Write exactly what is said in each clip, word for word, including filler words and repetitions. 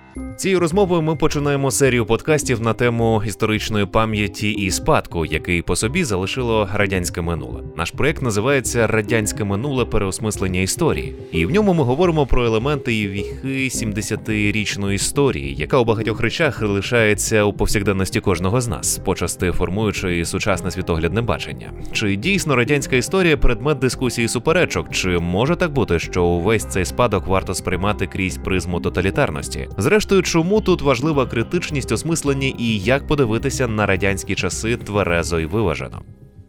Цією розмовою ми починаємо серію подкастів на тему історичної пам'яті і спадку, який по собі залишило радянське минуле. Наш проєкт називається «Радянське минуле. Переосмислення історії». І в ньому ми говоримо про елементи і віхи сімдесятирічної історії, яка у багатьох речах лишається у повсякденності кожного з нас, почасти формуючи сучасне світоглядне бачення. Чи дійсно радянська історія – предмет дискусії і суперечок? Чи може так бути, що увесь цей спадок варто сприймати крізь призму тоталітарності? Зрештою, чому тут важлива критичність осмислення і як подивитися на радянські часи тверезо і виважено?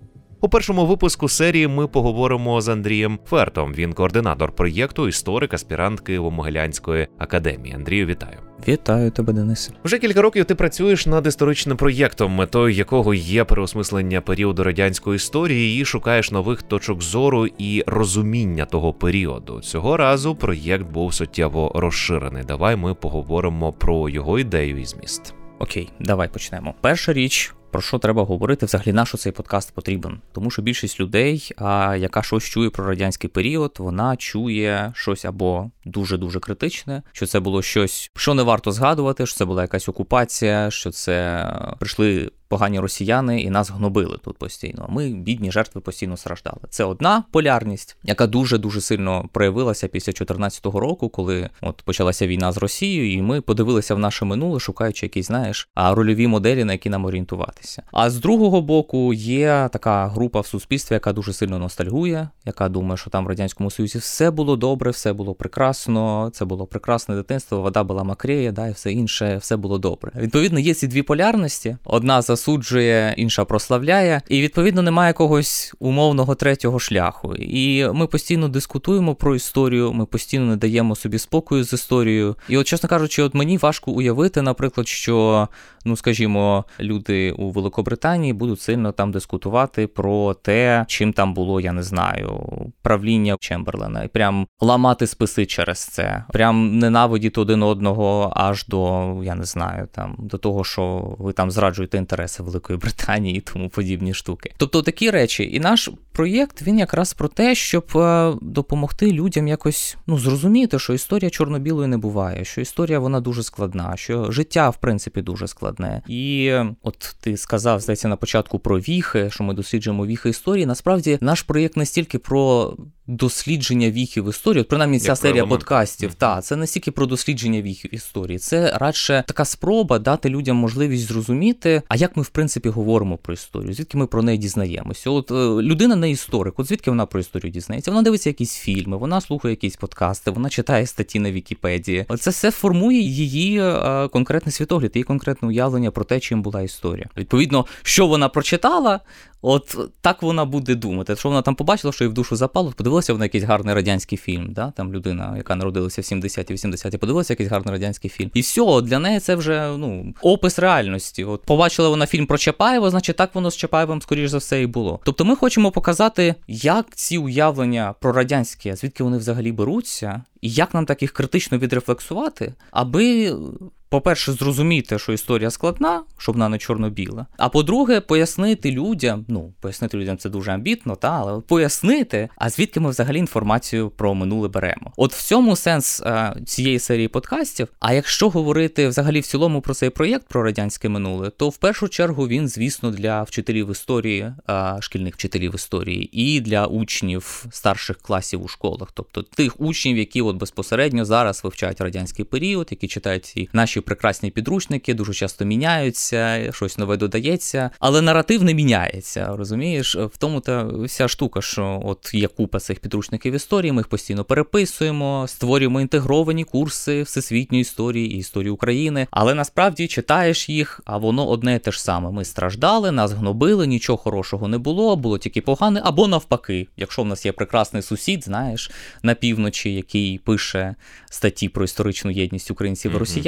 У першому випуску серії ми поговоримо з Андрієм Фертом. Він координатор проєкту, історик, аспірант Києво-Могилянської академії. Андрію, вітаю. Вітаю тебе, Денисе. Вже кілька років ти працюєш над історичним проєктом, метою якого є переосмислення періоду радянської історії, і шукаєш нових точок зору і розуміння того періоду. Цього разу проєкт був суттєво розширений. Давай ми поговоримо про його ідею і зміст. Окей, давай почнемо. Перша річ, про що треба говорити, взагалі, на що цей подкаст потрібен. Тому що більшість людей, а, яка щось чує про радянський період, вона чує щось або дуже-дуже критичне, що це було щось, що не варто згадувати, що це була якась окупація, що це прийшли погані росіяни і нас гнобили тут постійно. Ми, бідні жертви, постійно страждали. Це одна полярність, яка дуже-дуже сильно проявилася після чотирнадцятого року, коли от почалася війна з Росією, і ми подивилися в наше минуле, шукаючи якісь, знаєш, рольові моделі, на які нам орієнтуватися. А з другого боку є така група в суспільстві, яка дуже сильно ностальгує, яка думає, що там в Радянському Союзі все було добре, все було прекрасно, це було прекрасне дитинство, вода була макрея, да, і все інше, все було добре. Відповідно, є ці дві полярності. Одна за засуджує, інша прославляє, і, відповідно, немає якогось умовного третього шляху. І ми постійно дискутуємо про історію, ми постійно не даємо собі спокою з історією. І от, чесно кажучи, от мені важко уявити, наприклад, що, ну, скажімо, люди у Великобританії будуть сильно там дискутувати про те, чим там було, я не знаю, правління Чемберлена, і прям ламати списи через це, прям ненавидіти один одного аж до, я не знаю, там, до того, що ви там зраджуєте інтереси Великої Британії і тому подібні штуки. Тобто такі речі. І наш проєкт, він якраз про те, щоб допомогти людям якось, ну, зрозуміти, що історія чорно-білої не буває, що історія, вона дуже складна, що життя, в принципі, дуже складне. І от ти сказав, здається, на початку про віхи, що ми досліджуємо віхи історії. Насправді, наш проєкт не стільки про дослідження віхів історії, от принаймні ця серія подкастів, mm-hmm. та, це не стільки про дослідження віхів історії, це радше така спроба дати людям можливість зрозуміти, а як ми, в принципі, говоримо про історію, звідки ми про неї дізнаємося. От людина не історик, от звідки вона про історію дізнається? Вона дивиться якісь фільми, вона слухає якісь подкасти, вона читає статті на Вікіпедії. Це все формує її а, конкретний світогляд, її конкретне уявлення про те, чим була історія. Відповідно, що вона прочитала, от так вона буде думати. Що вона там побачила, що їй в душу запало, подивилася вона якийсь гарний радянський фільм, да? Там людина, яка народилася в сімдесяті-вісімдесяті, подивилася якийсь гарний радянський фільм. І все, для неї це вже, ну, опис реальності. От побачила вона фільм про Чапаєва, значить так воно з Чапаєвим, скоріш за все, і було. Тобто ми хочемо показати, як ці уявлення про радянське, звідки вони взагалі беруться, і як нам так їх критично відрефлексувати, аби, по-перше, зрозуміти, що історія складна, щоб вона не чорно-біла, а по-друге, пояснити людям, ну, пояснити людям це дуже амбітно, та, але пояснити, а звідки ми взагалі інформацію про минуле беремо. От в цьому сенс а, цієї серії подкастів. А якщо говорити взагалі в цілому про цей проєкт, про радянське минуле, то в першу чергу він, звісно, для вчителів історії, а, шкільних вчителів історії, і для учнів старших класів у школах, тобто тих учнів, які от безпосередньо зараз вивчають радянський період, які читають ці наші прекрасні підручники, дуже часто міняються, щось нове додається, але наратив не міняється, розумієш? В тому-то вся штука, що от є купа цих підручників історії, ми їх постійно переписуємо, створюємо інтегровані курси всесвітньої історії і історії України, але насправді читаєш їх, а воно одне і те ж саме. Ми страждали, нас гнобили, нічого хорошого не було, було тільки погане, або навпаки, якщо в нас є прекрасний сусід, знаєш, на півночі, який пише статті про історичну єдність українців і росіян,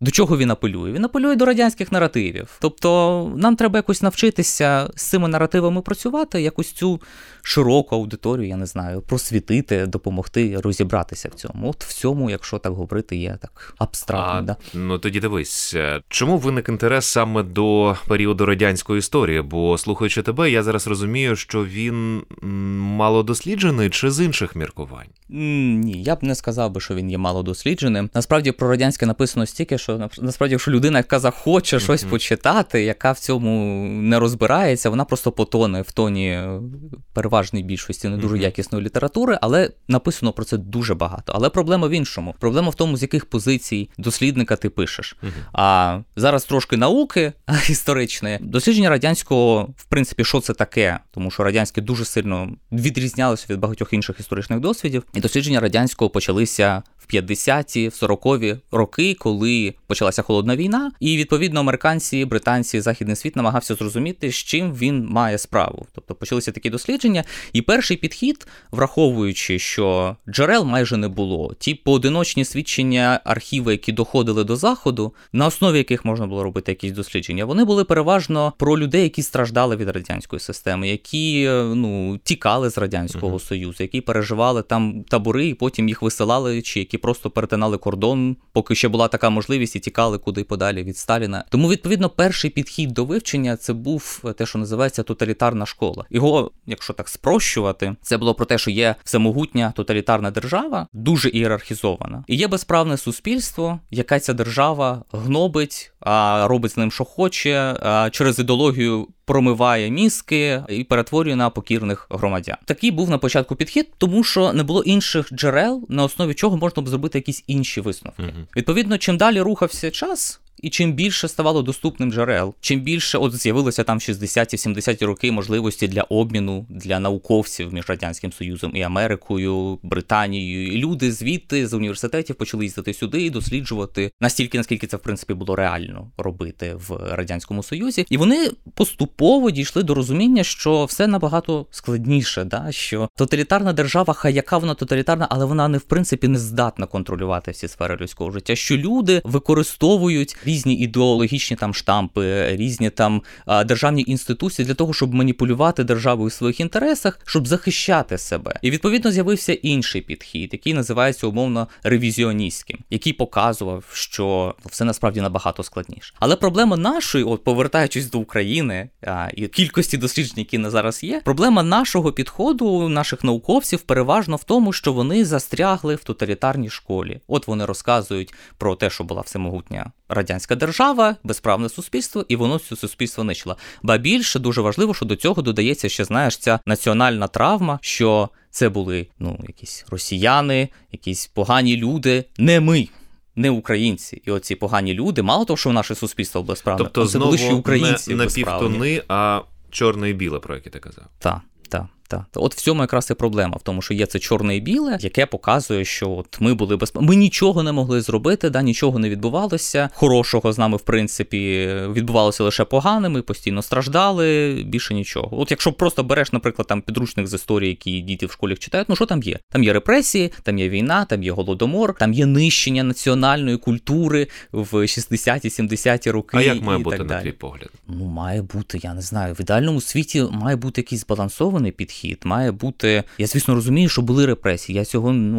До чого він апелює? Він апелює до радянських наративів. Тобто нам треба якось навчитися з цими наративами працювати, якось цю широку аудиторію, я не знаю, просвітити, допомогти розібратися в цьому. От в цьому, якщо так говорити, є так абстрактно. А, да? Ну тоді дивись, чому виник інтерес саме до періоду радянської історії? Бо, слухаючи тебе, я зараз розумію, що він мало досліджений чи з інших міркувань? Ні, я б не сказав би, що він є мало дослідженим. Насправді про радянське написано стільки, що насправді, якщо людина, яка захоче щось mm-hmm. почитати, яка в цьому не розбирається, вона просто потоне в тоні переважної більшості не дуже mm-hmm. якісної літератури, але написано про це дуже багато. Але проблема в іншому. Проблема в тому, з яких позицій дослідника ти пишеш. Mm-hmm. А зараз трошки науки історичної. Дослідження радянського, в принципі, що це таке? Тому що радянське дуже сильно відрізнялося від багатьох інших історичних досвідів. І дослідження радянського почалися в п'ятдесяті, в сорокові роки, коли почалася холодна війна, і, відповідно, американці, британці, західний світ намагався зрозуміти, з чим він має справу. Тобто почалися такі дослідження, і перший підхід, враховуючи, що джерел майже не було, ті поодиночні свідчення, архіви, які доходили до Заходу, на основі яких можна було робити якісь дослідження, вони були переважно про людей, які страждали від радянської системи, які, ну, тікали з Радянського uh-huh. Союзу, які переживали там табори і потім їх висилали, чи які просто перетинали кордон, поки ще була така можливість, і тікали куди подалі від Сталіна. Тому, відповідно, перший підхід до вивчення – це був те, що називається тоталітарна школа. Його, якщо так спрощувати, це було про те, що є всемогутня тоталітарна держава, дуже ієрархізована. І є безправне суспільство, яке ця держава гнобить, а робить з ним, що хоче, а через ідеологію промиває мізки і перетворює на покірних громадян. Такий був на початку підхід, тому що не було інших джерел, на основі чого можна б зробити якісь інші висновки. Uh-huh. Відповідно, чим далі рухався час, і чим більше ставало доступним джерел, чим більше от з'явилося там в шістдесяті-сімдесяті роки можливості для обміну для науковців між Радянським Союзом і Америкою, Британією. І люди звідти, з університетів почали їздити сюди і досліджувати настільки, наскільки це, в принципі, було реально робити в Радянському Союзі. І вони поступово дійшли до розуміння, що все набагато складніше, да? Що тоталітарна держава, хай яка вона тоталітарна, але вона не, в принципі, не здатна контролювати всі сфери людського життя, що люди використовують різні ідеологічні там штампи, різні там а, державні інституції для того, щоб маніпулювати державою в своїх інтересах, щоб захищати себе. І, відповідно, з'явився інший підхід, який називається умовно ревізіоністським, який показував, що все насправді набагато складніше. Але проблема нашої, от повертаючись до України а, і кількості досліджень, які на зараз є, проблема нашого підходу, наших науковців переважно в тому, що вони застрягли в тоталітарній школі. От вони розказують про те, що була всемогутня радянська держава, безправне суспільство, і воно це суспільство нищило. Ба більше, дуже важливо, що до цього додається ще, знаєш, ця національна травма, що це були, ну, якісь росіяни, якісь погані люди, не ми. Не українці. І оці погані люди, мало того, що наше суспільство безправне, тобто, це були ще українці не безправні. Напівтони, а чорне і біле, про яке ти казав. Так, так. Так. От в цьому якраз і проблема, в тому, що є це чорне і біле, яке показує, що от ми були без... Ми нічого не могли зробити, да, нічого не відбувалося. Хорошого з нами, в принципі, відбувалося лише погане, ми постійно страждали, більше нічого. От якщо просто береш, наприклад, там підручник з історії, які діти в школі читають, ну що там є? Там є репресії, там є війна, там є голодомор, там є нищення національної культури в шістдесяті-сімдесяті роки. А як має і бути, так на далі. твій погляд? Ну, має бути, я не знаю, в ідеальному світі має бути якийсь збалансований підхід. Хід має бути. Я, звісно, розумію, що були репресії. Я цього, ну,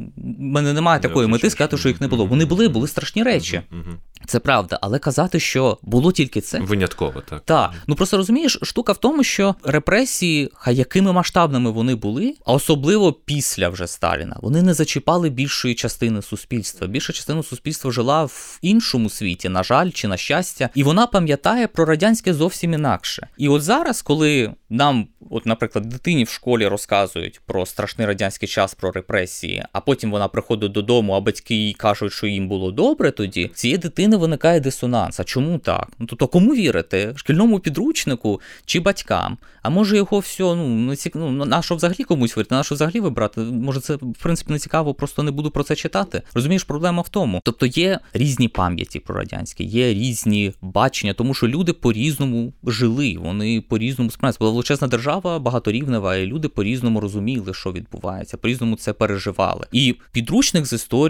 в мене немає такої мети сказати, що їх не було. Вони були, були страшні речі. Це правда, але казати, що було тільки це. Винятково, так. Так. Ну просто розумієш, штука в тому, що репресії, хай якими масштабними вони були, а особливо після вже Сталіна, вони не зачіпали більшої частини суспільства. Більша частина суспільства жила в іншому світі, на жаль, чи на щастя, і вона пам'ятає про радянське зовсім інакше. І от зараз, коли нам, от, наприклад, дитині в школі розказують про страшний радянський час, про репресії, а потім вона приходить додому, а батьки їй кажуть, що їм було добре тоді, цієї дитини виникає дисонанс. А чому так? Ну, тобто, кому вірити? Шкільному підручнику чи батькам? А може його все, ну, не цік... ну, на що взагалі комусь вірити? На що взагалі вибрати? Може це, в принципі, не цікаво, просто не буду про це читати? Розумієш, проблема в тому. Тобто є різні пам'яті про радянське, є різні бачення, тому що люди по-різному жили, вони по-різному сприймали. Була величезна держава, багаторівнева, і люди по-різному розуміли, що відбувається, по-різному це переживали. І підручник з історії,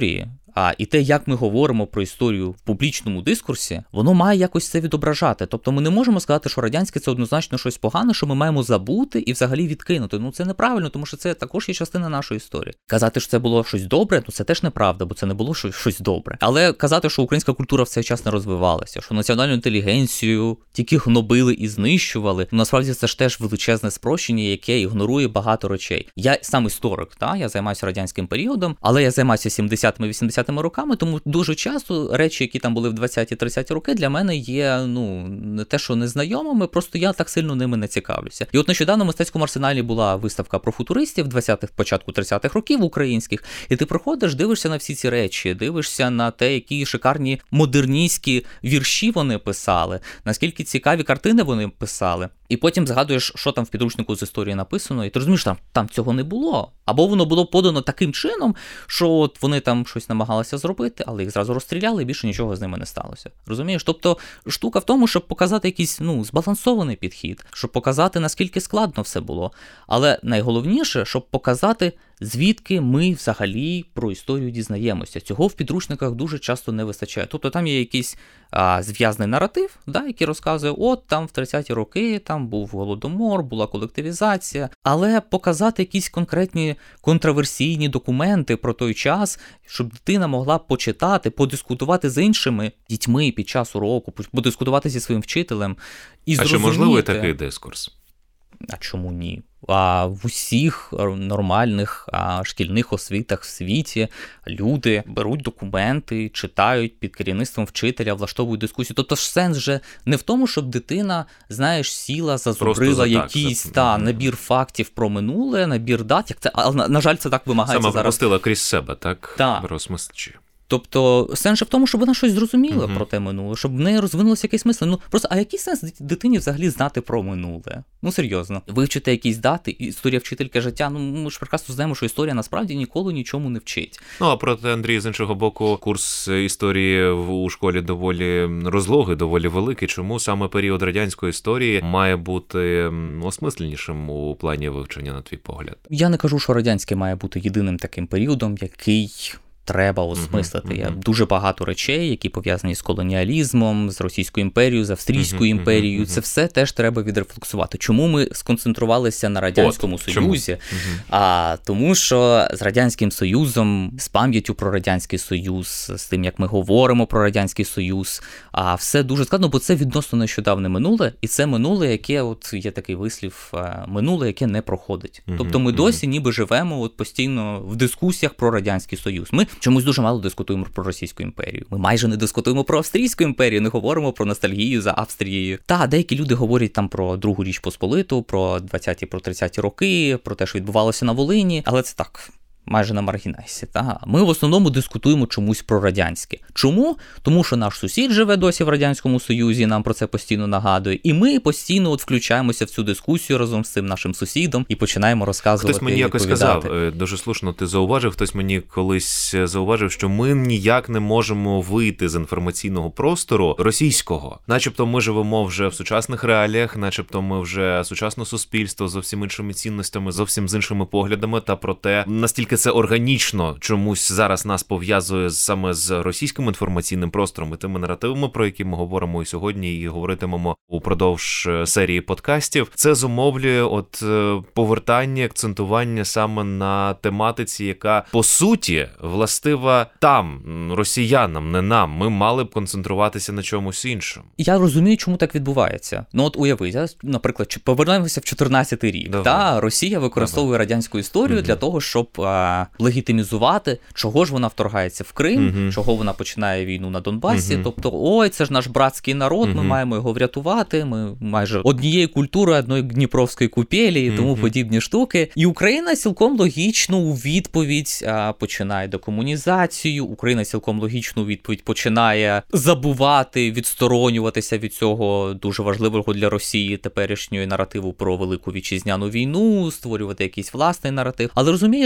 А і те, як ми говоримо про історію в публічному дискурсі, воно має якось це відображати. Тобто ми не можемо сказати, що радянське – це однозначно щось погане, що ми маємо забути і взагалі відкинути. Ну це неправильно, тому що це також є частина нашої історії. Казати, що це було щось добре, ну це теж неправда, бо це не було щось добре. Але казати, що українська культура в цей час не розвивалася, що національну інтелігенцію тільки гнобили і знищували, ну насправді це ж теж величезне спрощення, яке ігнорує багато речей. Я сам історик, та? Я займаюся радянським періодом, але я займаюся сімдесятими-вісімдесятими роками, тому дуже часто речі, які там були в двадцяті-тридцяті роки, для мене є, ну, не те, що незнайомими, просто я так сильно ними не цікавлюся. І от нещодавно в мистецькому арсеналі була виставка про футуристів двадцятих, початку тридцятих років українських, і ти приходиш, дивишся на всі ці речі, дивишся на те, які шикарні модерністські вірші вони писали, наскільки цікаві картини вони писали. І потім згадуєш, що там в підручнику з історії написано, і ти розумієш, там, там цього не було. Або воно було подано таким чином, що от вони там щось намагалися зробити, але їх зразу розстріляли, і більше нічого з ними не сталося. Розумієш? Тобто штука в тому, щоб показати якийсь, ну, збалансований підхід, щоб показати, наскільки складно все було. Але найголовніше, щоб показати, звідки ми взагалі про історію дізнаємося. Цього в підручниках дуже часто не вистачає. Тобто там є якийсь а, зв'язний наратив, да, який розказує, от там в тридцяті роки там був голодомор, була колективізація, але показати якісь конкретні контроверсійні документи про той час, щоб дитина могла почитати, подискутувати з іншими дітьми під час уроку, подискутувати зі своїм вчителем і зрозуміти. А чи можливий такий дискурс? А чому ні? А в усіх нормальних а, шкільних освітах в світі люди беруть документи, читають під керівництвом вчителя, влаштовують дискусію. Тобто ж сенс же не в тому, щоб дитина, знаєш, сіла, зазубрила якийсь за... та, набір фактів про минуле, набір дат. Як це, але, на, на жаль, це так вимагається Сама зараз. Сама пропустила крізь себе, так? Так. Розмислюючи. Тобто сенс же в тому, щоб вона щось зрозуміла uh-huh. про те минуле, щоб в неї розвинулося якесь мислення. Ну просто, а який сенс дитині взагалі знати про минуле? Ну серйозно, вивчити якісь дати, історія вчительки життя, ну ми ж прекрасно знаємо, що історія насправді ніколи нічому не вчить. Ну а проте, Андрій, з іншого боку, курс історії у школі доволі розлогий, доволі великий. Чому саме період радянської історії має бути осмисленішим у плані вивчення, на твій погляд? Я не кажу, що радянське має бути єдиним таким періодом, який треба осмислити. Uh-huh, uh-huh. Дуже багато речей, які пов'язані з колоніалізмом, з Російською імперією, з Австрійською uh-huh, імперією. Uh-huh. Це все теж треба відрефлексувати. Чому ми сконцентрувалися на Радянському От, Союзі? Uh-huh. А тому що з Радянським Союзом, з пам'яттю про Радянський Союз, з тим, як ми говоримо про Радянський Союз, а все дуже складно, бо це відносно нещодавне минуле, і це минуле, яке, от є такий вислів, минуле, яке не проходить. Uh-huh, тобто ми uh-huh. досі ніби живемо от постійно в дискусіях про Радянський Союз. Ми чомусь дуже мало дискутуємо про Російську імперію. Ми майже не дискутуємо про Австрійську імперію, не говоримо про ностальгію за Австрією. Та, деякі люди говорять там про Другу Річ Посполиту, про двадцяті, про тридцяті роки, про те, що відбувалося на Волині, але це так, майже на маргінесі. Та? Ми в основному дискутуємо чомусь про радянське. Чому? Тому що наш сусід живе досі в Радянському Союзі, нам про це постійно нагадує, і ми постійно от включаємося в цю дискусію разом з цим нашим сусідом і починаємо розказувати. Хтось мені якось сказав, дуже слушно ти зауважив, хтось мені колись зауважив, що ми ніяк не можемо вийти з інформаційного простору російського. Начебто ми живемо вже в сучасних реаліях, начебто ми вже сучасне суспільство з зовсім іншими цінностями, зовсім з іншими поглядами, та проте настільки це органічно чомусь зараз нас пов'язує саме з російським інформаційним простором і тими наративами, про які ми говоримо і сьогодні, і говоритимемо упродовж серії подкастів. Це зумовлює от повертання, акцентування саме на тематиці, яка, по суті, властива там, росіянам, не нам. Ми мали б концентруватися на чомусь іншому. Я розумію, чому так відбувається. Ну от уяви, наприклад, повернемося в чотирнадцятий рік. Давай. Та Росія використовує Давай. радянську історію угу. для того, щоб а, легітимізувати, чого ж вона вторгається в Крим, угу. чого вона починає війну на Донбасі. Угу. Тобто, ой, це ж наш братський народ, угу. ми маємо його врятувати, ми майже однієї культури, одної Дніпровської купелі і тому угу. подібні штуки. І Україна цілком логічно у відповідь а, починає декомунізацію, Україна цілком логічно у відповідь починає забувати, відсторонюватися від цього дуже важливого для Росії теперішньої наративу про Велику Вітчизняну війну, створювати якийсь власний наратив. Але розумієш, він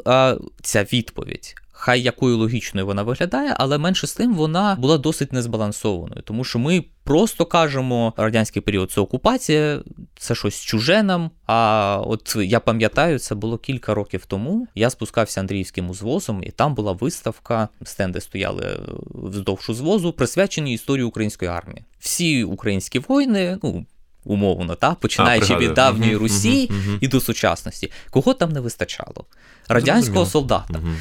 а, ця відповідь, хай якою логічною вона виглядає, але менше з тим вона була досить незбалансованою, тому що ми просто кажемо, радянський період – це окупація, це щось чуже нам, а от я пам'ятаю, це було кілька років тому, я спускався Андріївським узвозом, і там була виставка, стенди стояли вздовж узвозу, присвячені історії української армії. Всі українські воїни, ну, умовно, та, починаючи а, від давньої угу, Русі угу, угу. і до сучасності. Кого там не вистачало? Радянського солдата. Угу.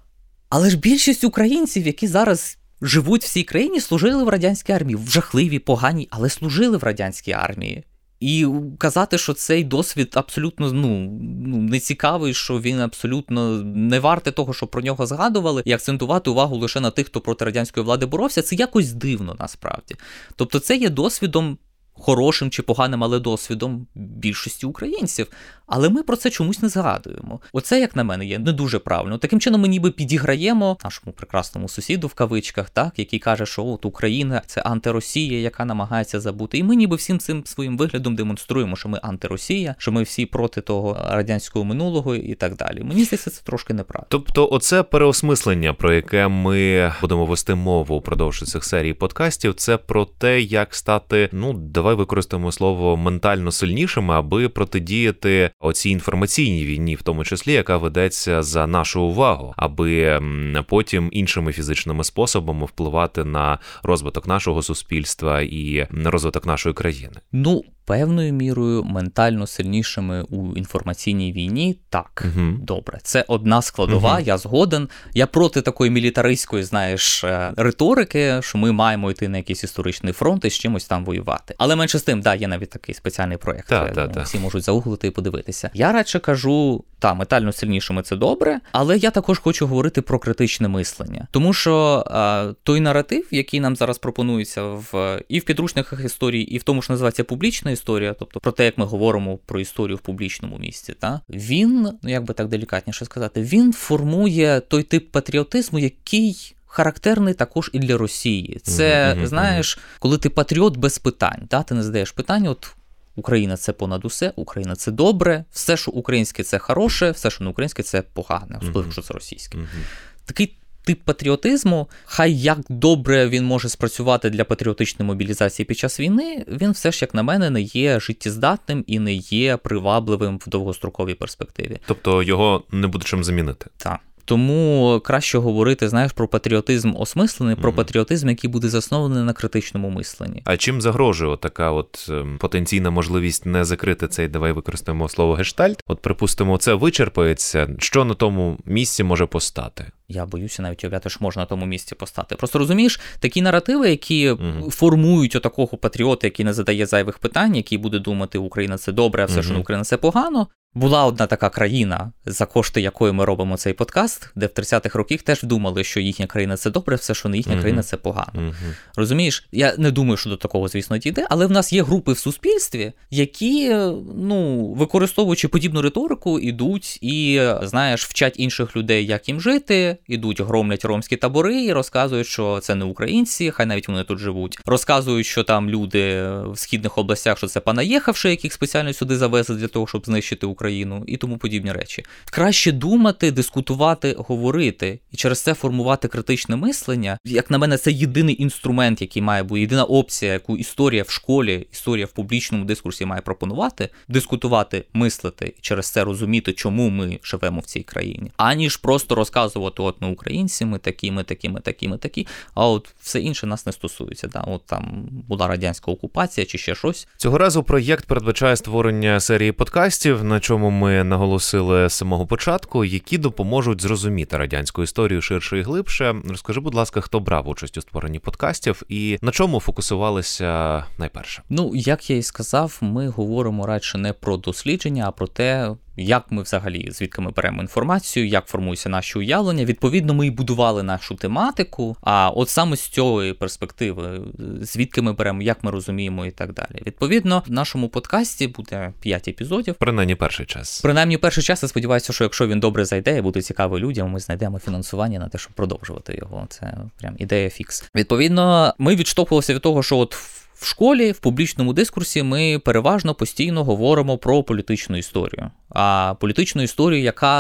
Але ж більшість українців, які зараз живуть в цій країні, служили в радянській армії. В жахливій, поганій, але служили в радянській армії. І казати, що цей досвід абсолютно ну, нецікавий, що він абсолютно не вартий того, щоб про нього згадували, і акцентувати увагу лише на тих, хто проти радянської влади боровся, це якось дивно насправді. Тобто це є досвідом хорошим чи поганим, але досвідом більшості українців. Але ми про це чомусь не згадуємо. Оце, як на мене, є не дуже правильно. Таким чином ми ніби підіграємо нашому прекрасному сусіду в кавичках, так, який каже, що от Україна – це антиросія, яка намагається забути. І ми ніби всім цим своїм виглядом демонструємо, що ми антиросія, що ми всі проти того радянського минулого і так далі. Мені здається, це трошки неправильно. Тобто оце переосмислення, про яке ми будемо вести мову упродовж цих серій подкастів, це про те, як стати, ну, давай використаємо слово ментально сильнішими, аби протидіяти оцій інформаційній війні, в тому числі, яка ведеться за нашу увагу, аби потім іншими фізичними способами впливати на розвиток нашого суспільства і на розвиток нашої країни. Ну, певною мірою ментально сильнішими у інформаційній війні, так, угу. добре. Це одна складова, угу. я згоден. Я проти такої мілітаристської, знаєш, риторики, що ми маємо йти на якийсь історичний фронт і з чимось там воювати. Але менше з тим, да, є навіть такий спеціальний проєкт. Та, та, та. Всі можуть загуглити і подивитися. Я радше кажу, та, ментально сильнішими це добре, але я також хочу говорити про критичне мислення. Тому що а, той наратив, який нам зараз пропонується в, і в підручниках історії, і в тому, що називається публічна історія, тобто про те, як ми говоримо про історію в публічному місці, та, він, ну як би так делікатніше сказати, він формує той тип патріотизму, який характерний також і для Росії. Це, mm-hmm, знаєш, mm-hmm. коли ти патріот без питань, та, ти не задаєш питання, от Україна – це понад усе, Україна – це добре, все, що українське – це хороше, все, що не українське – це погане, особливо, mm-hmm. що це російське. Mm-hmm. Такий тип патріотизму, хай як добре він може спрацювати для патріотичної мобілізації під час війни, він все ж, як на мене, не є життєздатним і не є привабливим в довгостроковій перспективі. Тобто його не буде чим замінити? Так. Тому краще говорити, знаєш, про патріотизм осмислений, mm-hmm. про патріотизм, який буде заснований на критичному мисленні. А чим загрожує така от потенційна можливість не закрити цей, давай використаємо слово гештальт? От, припустимо, це вичерпається, що на тому місці може постати? Я боюся навіть уявляти, що можна на тому місці постати. Просто розумієш, такі наративи, які mm-hmm. формують отакого патріота, який не задає зайвих питань, який буде думати, Україна це добре, а все, mm-hmm. що не Україна це погано. Була одна така країна, за кошти якої ми робимо цей подкаст, де в тридцятих роках теж думали, що їхня країна це добре, все, що не їхня mm-hmm. країна це погано. Mm-hmm. Розумієш? Я не думаю, що до такого, звісно, дійде, але в нас є групи в суспільстві, які, ну, використовуючи подібну риторику, ідуть і, знаєш, вчать інших людей, як їм жити, ідуть, громлять ромські табори і розказують, що це не українці, хай навіть вони тут живуть. Розказують, що там люди в східних областях, що це понаїхавши, яких спеціально сюди завезли для того, щоб знищити Україну. Україну і тому подібні речі. Краще думати, дискутувати, говорити і через це формувати критичне мислення. Як на мене, це єдиний інструмент, який має бути, єдина опція, яку історія в школі, історія в публічному дискурсі має пропонувати, дискутувати, мислити і через це розуміти, чому ми живемо в цій країні. Аніж просто розказувати, от ми українці, ми такі, ми такі, ми такі, ми такі, а от все інше нас не стосується. Да? От там була радянська окупація чи ще щось. Цього разу проєкт передбачає створення серії подкастів, на чому ми наголосили з самого початку, які допоможуть зрозуміти радянську історію ширше і глибше. Розкажи, будь ласка, хто брав участь у створенні подкастів і на чому фокусувалися найперше? Ну, як я і сказав, ми говоримо радше не про дослідження, а про те, як ми взагалі, звідки ми беремо інформацію, як формуються наші уявлення. Відповідно, ми і будували нашу тематику, а от саме з цієї перспективи, звідки ми беремо, як ми розуміємо і так далі. Відповідно, в нашому подкасті буде п'ять епізодів. Принаймні перший час. Принаймні перший час, я сподіваюся, що якщо він добре зайде і буде цікавий людям, ми знайдемо фінансування на те, щоб продовжувати його. Це прям ідея фікс. Відповідно, ми відштовхувалися від того, що от в школі, в публічному дискурсі ми переважно постійно говоримо про політичну історію. А політичну історію, яка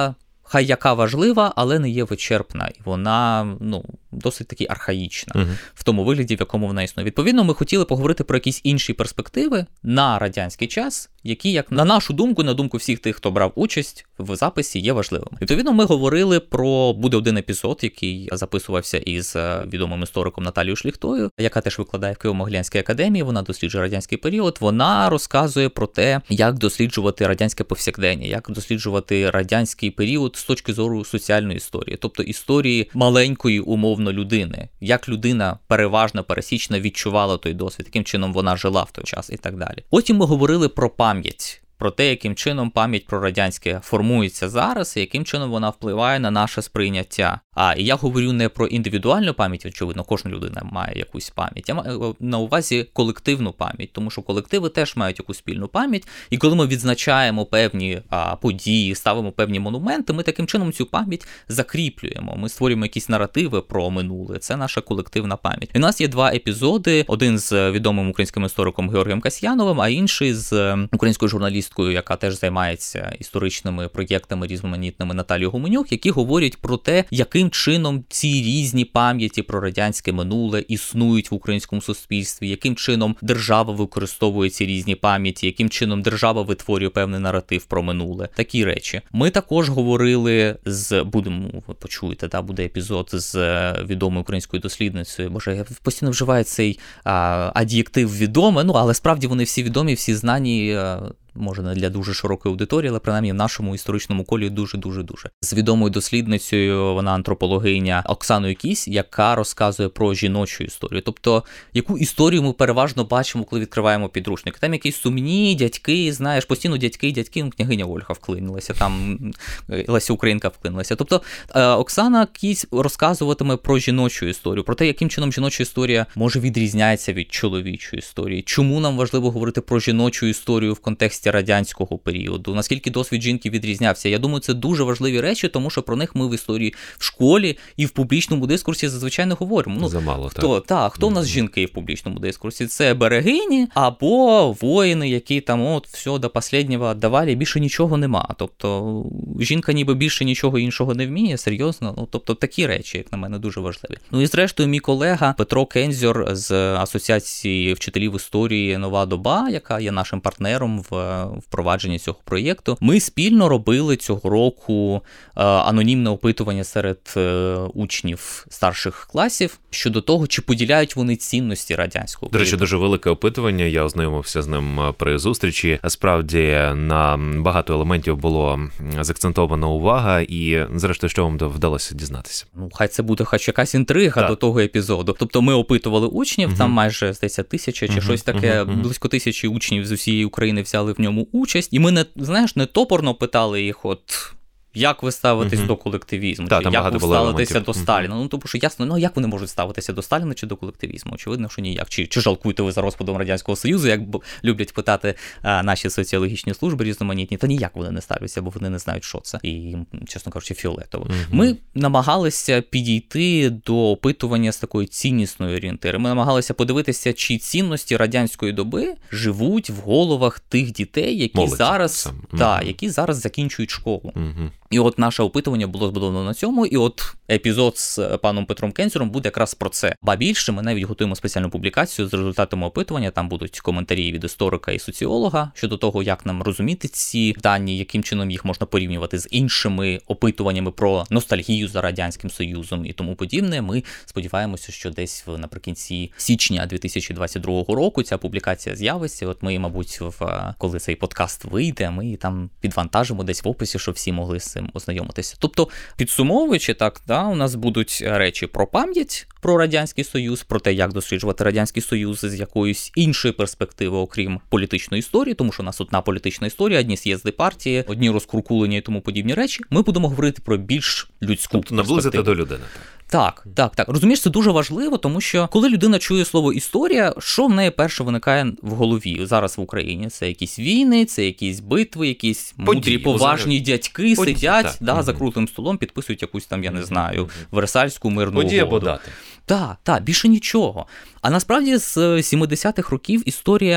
хай яка важлива, але не є вичерпна. І вона, ну, досить таки архаїчна uh-huh. в тому вигляді, в якому вона існує. Відповідно, ми хотіли поговорити про якісь інші перспективи на радянський час, які, як на нашу думку, на думку всіх тих, хто брав участь в записі, є важливими. Відповідно, ми говорили про, буде один епізод, який записувався із відомим істориком Наталією Шліхтою, яка теж викладає в Києво-Могилянській академії, вона досліджує радянський період, вона розказує про те, як досліджувати радянське повсякдення, як досліджувати радянський період з точки зору соціальної історії, тобто історії маленької, умовно, людини, як людина переважна, пересічна відчувала той досвід, яким чином вона жила в той час і так далі. Потім ми говорили про пам'ять, про те, яким чином пам'ять про радянське формується зараз і яким чином вона впливає на наше сприйняття. А, і я говорю не про індивідуальну пам'ять, очевидно, кожна людина має якусь пам'ять. Я маю на увазі колективну пам'ять, тому що колективи теж мають якусь спільну пам'ять, і коли ми відзначаємо певні а, події, ставимо певні монументи, ми таким чином цю пам'ять закріплюємо. Ми створюємо якісь наративи про минуле. Це наша колективна пам'ять. І у нас є два епізоди, один з відомим українським істориком Георгієм Касьяновим, а інший з українською журналісткою, яка теж займається історичними проєктами різноманітними, Наталією Гуменюк, які говорять про те, яким чином ці різні пам'яті про радянське минуле існують в українському суспільстві, яким чином держава використовує ці різні пам'яті, яким чином держава витворює певний наратив про минуле. Такі речі. Ми також говорили з, будемо, ви почуєте, да, буде епізод з відомою українською дослідницею. Боже, я постійно вживаю цей а, ад'єктив відоме, ну, але справді вони всі відомі, всі знані, а, може не для дуже широкої аудиторії, але принаймні в нашому історичному колі дуже-дуже-дуже. З відомою дослідницею, вона антропологиня Оксаною Кісь, яка розказує про жіночу історію. Тобто, яку історію ми переважно бачимо, коли відкриваємо підручник. Там якісь сумні дядьки, знаєш, постійно дядьки, дядьки, ну, княгиня Ольга вклинилася, там Леся Українка вклинилася. Тобто, Оксана Кісь розказуватиме про жіночу історію, про те, яким чином жіноча історія може відрізняється від чоловічої історії. Чому нам важливо говорити про жіночу історію в контексті радянського періоду, наскільки досвід жінки відрізнявся. Я думаю, це дуже важливі речі, тому що про них ми в історії в школі і в публічному дискурсі зазвичай не говоримо. Ну, замало, хто, так. Та, хто mm-hmm. в нас жінки в публічному дискурсі? Це берегині або воїни, які там от все до останнього віддавали, більше нічого нема. Тобто жінка ніби більше нічого іншого не вміє, серйозно. Ну, тобто такі речі, як на мене, дуже важливі. Ну і зрештою, мій колега Петро Кензьор з Асоціації вчителів історії «Нова доба», яка є нашим партнером в впровадженні цього проєкту. Ми спільно робили цього року е, анонімне опитування серед е, учнів старших класів щодо того, чи поділяють вони цінності радянського періоду. До речі, дуже велике опитування, я ознайомився з ним при зустрічі. Справді, на багато елементів було закцентована увага, і, зрештою, що вам вдалося дізнатися? Ну, хай це буде хоч якась інтрига так. до того епізоду. Тобто ми опитували учнів, угу. там майже, здається, тисяча чи угу. щось таке, угу. близько тисячі учнів з усієї України взяли в ньому участь, і ми не, знаєш, не топорно питали їх, от, як ви ставитесь uh-huh. до колективізму, Та, чи як ви ставитеся до uh-huh. Сталіна. Ну, тому що ясно, ну як вони можуть ставитися до Сталіна чи до колективізму? Очевидно, що ніяк. Чи, чи жалкуєте ви за розпадом Радянського Союзу, як люблять питати а, наші соціологічні служби різноманітні, та ніяк вони не ставляться, бо вони не знають, що це. І їм, чесно кажучи, фіолетово. Uh-huh. Ми намагалися підійти до опитування з такої ціннісної орієнтири. Ми намагалися подивитися, чи цінності радянської доби живуть в головах тих дітей, які Молодці. зараз, uh-huh. та, які зараз закінчують школу. Uh-huh. І от наше опитування було збудовано на цьому, і от епізод з паном Петром Кензером буде якраз про це. Ба більше, ми навіть готуємо спеціальну публікацію з результатами опитування, там будуть коментарі від історика і соціолога щодо того, як нам розуміти ці дані, яким чином їх можна порівнювати з іншими опитуваннями про ностальгію за Радянським Союзом і тому подібне. Ми сподіваємося, що десь в, наприкінці січня дві тисячі двадцять другого року ця публікація з'явиться. От ми, мабуть, в, коли цей подкаст вийде, ми там підвантажимо десь в описі, щоб всі могли з цим ознайомитися. Тобто, підсумовуючи так, да, у нас будуть речі про пам'ять, про Радянський Союз, про те, як досліджувати Радянський Союз з якоюсь іншої перспективи, окрім політичної історії, тому що у нас одна політична історія, одні з'їзди партії, одні розкуркулення і тому подібні речі. Ми будемо говорити про більш людську тобто, наблизити до людини. Так, так, так. Розумієш, це дуже важливо, тому що коли людина чує слово історія, що в неї перше виникає в голові зараз в Україні? Це якісь війни, це якісь битви, якісь мудрі, Події, поважні узагалі. дядьки Події, сидять да, за круглим столом, підписують якусь там, я не знаю, Версальську мирну угоду. Події або дати. Так, так, більше нічого. А насправді з сімдесятих років історія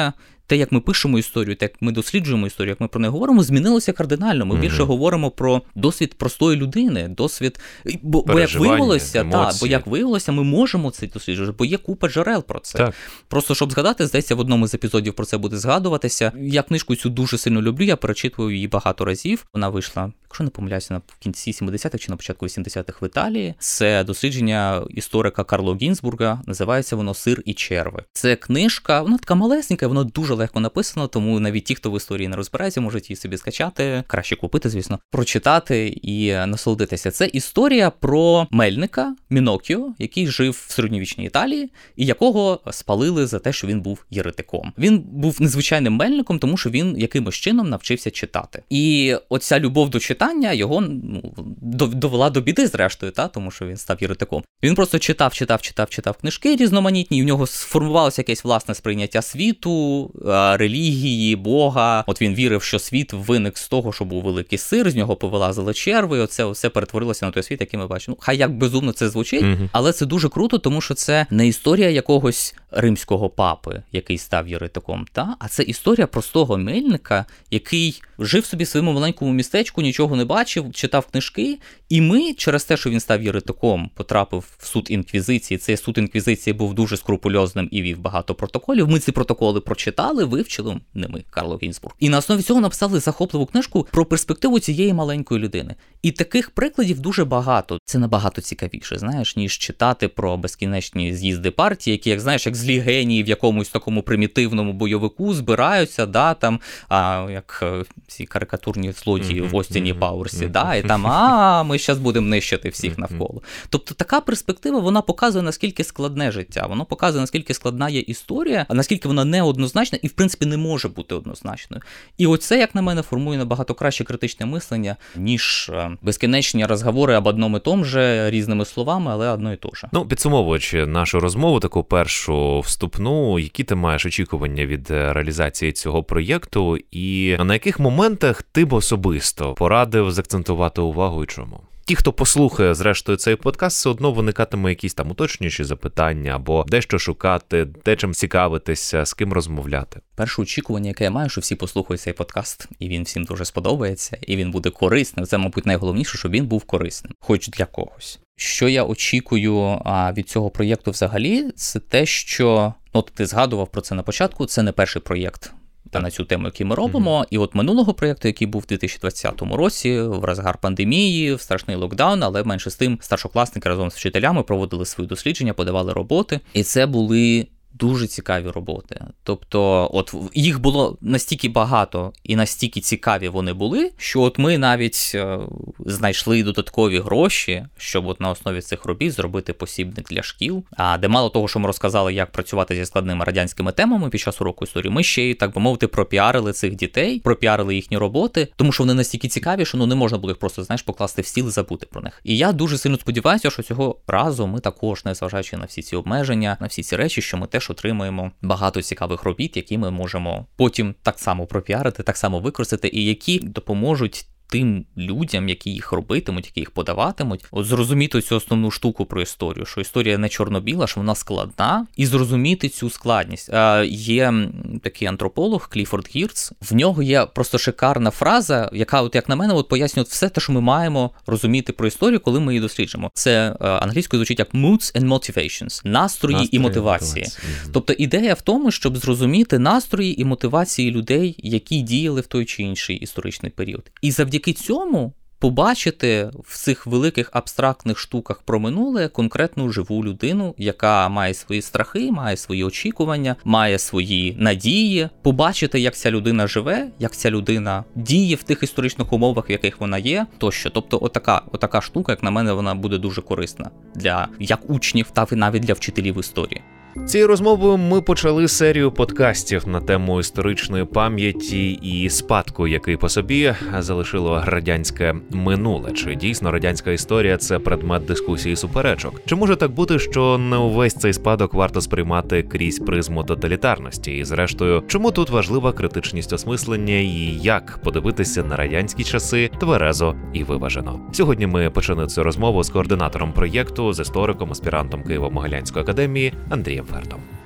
те, як ми пишемо історію, те, як ми досліджуємо історію, як ми про неї говоримо, змінилося кардинально. Ми mm-hmm. більше говоримо про досвід простої людини, досвід, бо, бо як виявилося, та, бо як виявилося, ми можемо це досліджувати, бо є купа джерел про це. Так. Просто щоб згадати, здається, в одному з епізодів про це буде згадуватися. Я книжку цю дуже сильно люблю, я перечитував її багато разів. Вона вийшла, якщо не помиляюся, на кінці сімдесятих чи на початку вісімдесятих в Італії. Це дослідження історика Карло Гінзбурга, називається воно «Сир і черви». Це книжка, вона така малесенька, вона дуже легко написана, тому навіть ті, хто в історії не розбирається, можуть її собі скачати, краще купити, звісно, прочитати і насолодитися. Це історія про мельника Мінокіо, який жив в середньовічній Італії, і якого спалили за те, що він був єретиком. Він був незвичайним мельником, тому що він якимось чином навчився читати. І оця любов до читання його ну, довела до біди, зрештою, та, тому що він став єретиком. Він просто читав, читав, читав, читав книжки різноманітні, і в нього сформувалося якесь власне сприйняття світу, релігії, Бога. От він вірив, що світ виник з того, що був великий сир, з нього повилазили черви, і оце все перетворилося на той світ, який ми бачимо. Ну, хай як безумно це звучить, mm-hmm. але це дуже круто, тому що це не історія якогось римського папи, який став єретиком, та? А це історія простого мельника, який жив собі в своєму маленькому містечку, нічого не бачив, читав книжки, і ми через те, що він став єретиком, потрапив в суд інквізиції. Цей суд інквізиції був дуже скрупульозним і вів багато протоколів. Ми ці протоколи прочитали, вивчили, не ми, Карло Гінзбург. І на основі цього написали захопливу книжку про перспективу цієї маленької людини. І таких прикладів дуже багато. Це набагато цікавіше, знаєш, ніж читати про безкінечні з'їзди партії, які, як знаєш, як злі генії в якомусь такому примітивному бойовику збираються, да, там, а, як ці карикатурні злодії в Остіні Пауерсі, да, і там, а, ми зараз будемо нищити всіх навколо. Тобто така перспектива, вона показує, наскільки складне життя, вона показує, наскільки складна є історія, а наскільки вона неоднозначна і, в принципі, не може бути однозначною. І оце, як на мене, формує набагато краще критичне мислення, ніж безкінечні розговори об одному і тому же, різними словами, але одно і то же. Ну, підсумовуючи нашу розмову, таку першу вступну, які ти маєш очікування від реалізації цього проєкту і на яких моментах ти б особисто порадив заакцентувати увагу і чому? Ті, хто послухає, зрештою, цей подкаст, все одно виникатиме якісь там уточнюючі запитання, або дещо шукати, де чим цікавитися, з ким розмовляти. Перше очікування, яке я маю, що всі послухають цей подкаст, і він всім дуже сподобається, і він буде корисним. Це, мабуть, найголовніше, щоб він був корисним, хоч для когось. Що я очікую а, від цього проєкту взагалі, це те, що, от ти згадував про це на початку, це не перший проєкт та на цю тему, який ми робимо. Mm-hmm. І от минулого проєкту, який був у дві тисячі двадцятому році, в розгар пандемії, в страшний локдаун, але менше з тим старшокласники разом з вчителями проводили свої дослідження, подавали роботи. І це були дуже цікаві роботи. Тобто, от їх було настільки багато і настільки цікаві вони були, що от ми навіть е, знайшли додаткові гроші, щоб от на основі цих робіт зробити посібник для шкіл, а де мало того, що ми розказали, як працювати зі складними радянськими темами під час уроку історії, ми ще й, так би мовити, пропіарили цих дітей, пропіарили їхні роботи, тому що вони настільки цікаві, що ну не можна було їх просто, знаєш, покласти в стіл і забути про них. І я дуже сильно сподіваюся, що цього разу ми також, незважаючи на всі ці обмеження, на всі ці речі, що ми теж отримаємо багато цікавих робіт, які ми можемо потім так само пропіарити, так само використати, і які допоможуть тим людям, які їх робитимуть, які їх подаватимуть, от зрозуміти цю основну штуку про історію, що історія не чорно-біла, що вона складна, і зрозуміти цю складність. А, є такий антрополог Кліфорд Гіртс, в нього є просто шикарна фраза, яка, от як на мене, от пояснює все те, що ми маємо розуміти про історію, коли ми її досліджуємо. Це а, англійською звучить як moods and motivations, настрої, настрої і мотивації. мотивації. Тобто ідея в тому, щоб зрозуміти настрої і мотивації людей, які діяли в той чи інший історичний період. І завдяки Завдяки цьому побачити в цих великих абстрактних штуках про минуле конкретну живу людину, яка має свої страхи, має свої очікування, має свої надії, побачити, як ця людина живе, як ця людина діє в тих історичних умовах, в яких вона є, тощо. Тобто отака, отака штука, як на мене, вона буде дуже корисна для як учнів, так і навіть для вчителів історії. Цією розмовою ми почали серію подкастів на тему історичної пам'яті і спадку, який по собі залишило радянське минуле. Чи дійсно радянська історія – це предмет дискусії і суперечок? Чи може так бути, що не увесь цей спадок варто сприймати крізь призму тоталітарності? І зрештою, чому тут важлива критичність осмислення і як подивитися на радянські часи тверезо і виважено? Сьогодні ми почали цю розмову з координатором проєкту, з істориком, аспірантом Києво-Могилянської академії Андрієм Фертом.